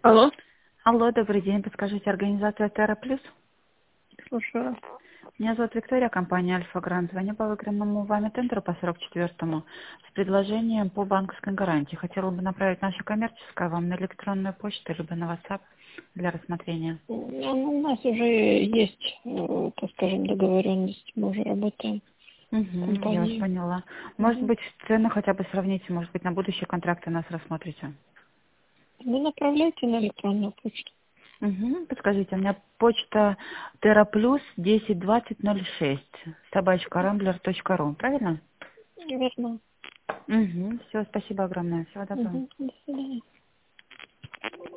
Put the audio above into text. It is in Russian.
Алло, Алло, добрый день. Подскажите, организация Терра Плюс? слушаю. Меня зовут Виктория, компания Альфа Грант. Звоню по выигранному вами тендеру по 44-му с предложением по банковской гарантии. Хотела бы направить нашу коммерческую вам на электронную почту, либо на WhatsApp для рассмотрения. У нас уже есть, так скажем, договоренность. Мы уже работаем в Угу, я вас компании. поняла. Может Мгм. быть, цену хотя бы сравните, может быть, на будущие контракты нас рассмотрите. Вы направляйте на электронную почту. Угу, подскажите, у меня почта terraplus 102006 @rambler.ru, правильно? Верно. Угу, все, спасибо огромное. Всего доброго. Мгм. До свидания.